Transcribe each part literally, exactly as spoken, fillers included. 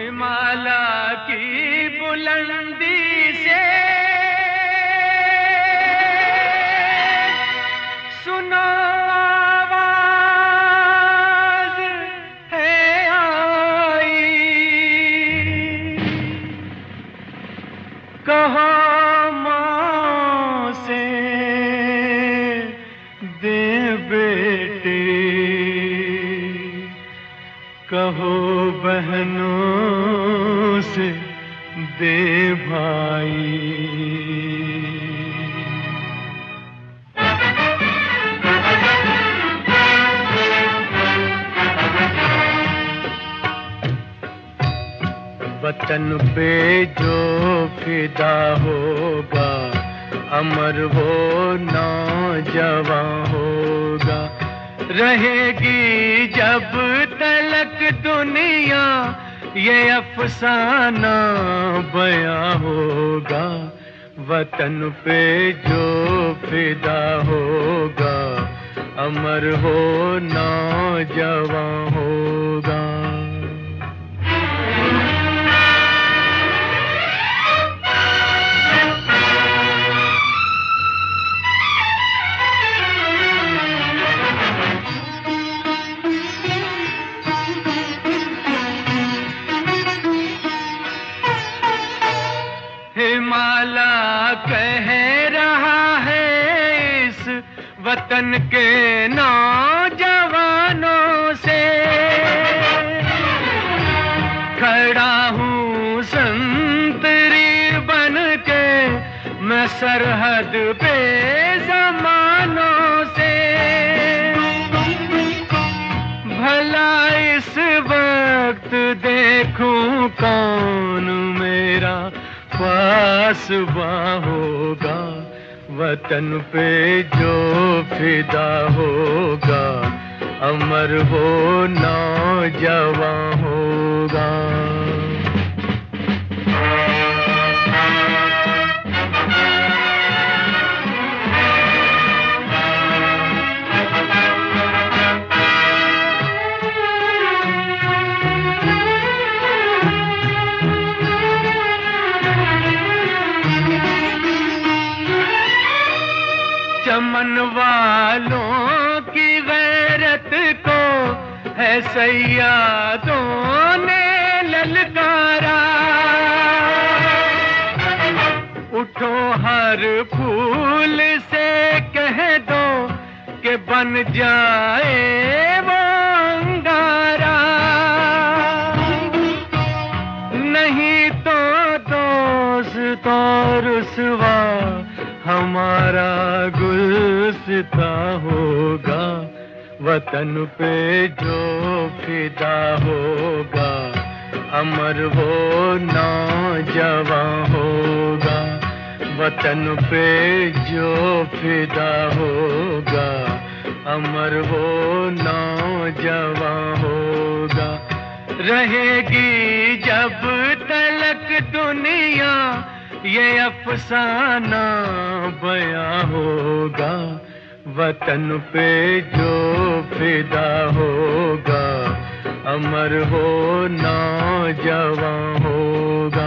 हिमालय की बुलंदी से सुनो आवाज है आई, कहो माँ से दे बेटे, कहो बहनों से दे भाई। वतन पे जो फिदा होगा, अमर वो नौजवान होगा। रहेगी जब तलक दुनिया, ये अफसाना बयां होगा। वतन पे जो फिदा होगा, अमर हो नौजवान होगा। हिमालय कह रहा है इस वतन के नौजवानों से, खड़ा हूँ संतरी बन के मैं सरहद पे ज़मानों से। भला इस वक्त देखूं कौन मेरा पासबा होगा। वतन पे जो फिदा होगा, अमर वो नौजवान होगा। चमन वालों की गैरत को है सैयादों ने ललकारा। उठो हर फूल से कह दो कि बन जाए वो अंगारा। नहीं तो दोस्तों रुसवा हमारा गुलसिता होगा। वतन पे जो फिदा होगा, अमर वो नौजवान होगा। वतन पे जो फिदा होगा, अमर वो नौजवान होगा। रहेगी जब तलक दुनिया, ये अफसाना बयां होगा। वतन पे जो फिदा होगा, अमर हो नौजवान होगा।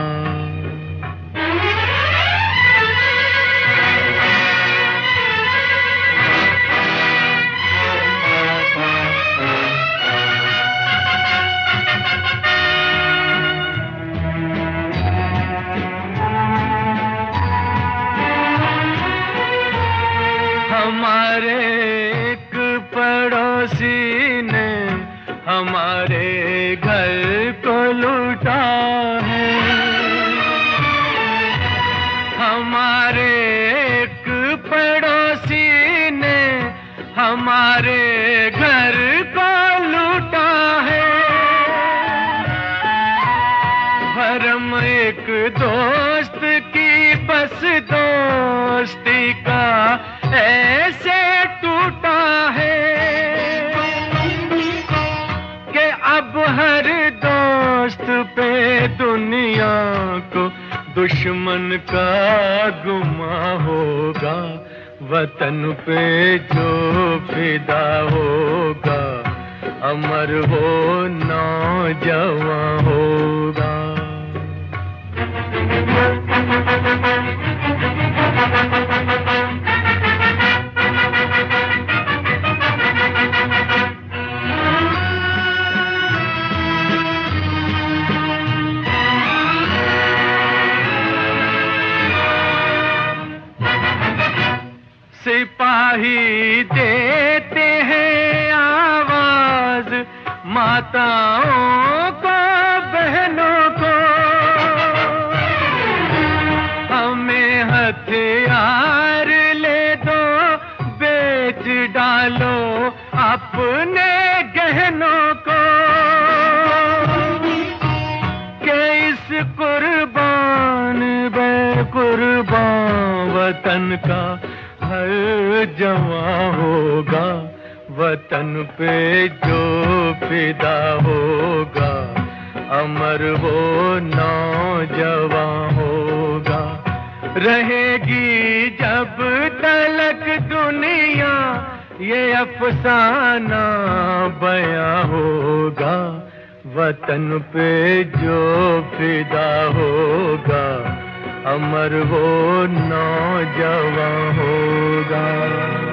हमारे एक पड़ोसी ने हमारे घर को लूटा है। हमारे एक पड़ोसी ने हमारे घर को लूटा है। भरम एक दोस्त की बस दोस्ती का ऐसे टूटा है कि अब हर दोस्त पे दुनिया को दुश्मन का गुमा होगा। वतन पे जो फिदा होगा, अमर हो नौजवान होगा। माताओं को, बहनों को, हमें हथियार ले दो, बेच डालो अपने गहनों को, कि इस कुर्बान बेकुर्बान वतन का हर जवां होगा, वतन पे जो फिदा होगा, अमर वो नौजवान होगा। रहेगी जब तलक दुनिया, ये अफसाना बयां होगा, वतन पे जो फिदा होगा, अमर वो नौजवान होगा।